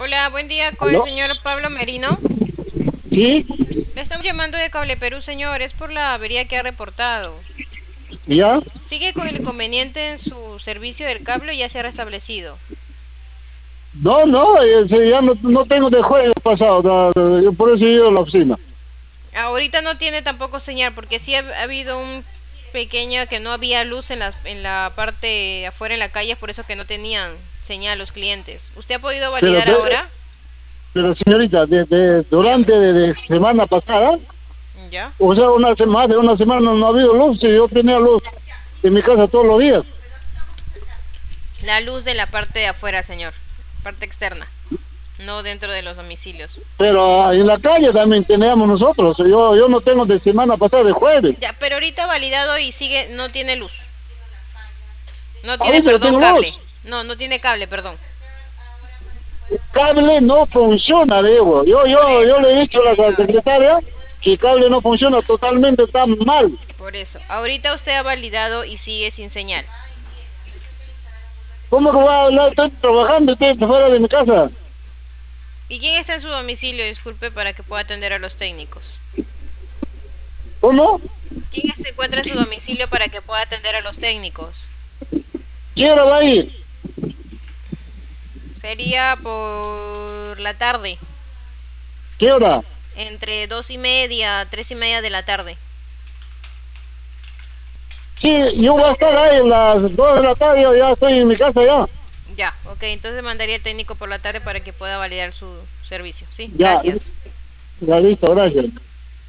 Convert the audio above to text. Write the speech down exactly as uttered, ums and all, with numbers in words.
Hola, buen día con el ¿Aló? señor Pablo Merino. ¿Sí? Le estamos llamando de Cable Perú, señor. Es por la avería que ha reportado. ¿Ya? ¿Sigue con el inconveniente en su servicio del cable o ya se ha restablecido? No, no, eh, sí, ya no, no tengo de jueves pasado, da- da- yo por eso he ido a la oficina. Ahorita no tiene tampoco señal porque sí ha, ha habido un pequeño que no había luz en la, en la parte afuera en la calle, es por eso que no tenían señal los clientes. ¿Usted ha podido Pero, validar de- ahora? pero señorita, de, de- Dígame. durante de, de semana pasada, ¿Ya? o sea, una semana, de una semana no ha habido luz, y yo tenía luz en mi casa todos los días. La luz de la parte de afuera, señor. Parte externa. No dentro de los domicilios. Pero ah, en la calle también teníamos nosotros, yo, yo no tengo de semana pasada, de jueves. Ya, pero ahorita validado y sigue, no tiene luz. No tiene, Ahorita yo perdón, tengo cable. luz. No, no tiene cable, perdón. El cable no funciona, digo. Yo, Por yo, yo eso, le he dicho a la secretaria que el cable no funciona totalmente, está mal. por eso. Ahorita usted ha validado y sigue sin señal. ¿Cómo que voy a hablar? Estoy trabajando, estoy fuera de mi casa. ¿Y quién está en su domicilio? Disculpe para que pueda atender a los técnicos. ¿Cómo? ¿Quién se encuentra en su domicilio para que pueda atender a los técnicos? ¿Quién va a ir? Sería por la tarde, ¿Qué hora? entre dos y media, tres y media de la tarde. Sí, yo voy a estar ahí a las dos de la tarde, yo ya estoy en mi casa ya. Ya, ok, entonces mandaría el técnico por la tarde para que pueda validar su servicio, ¿sí? Ya, Gracias. ya listo, gracias.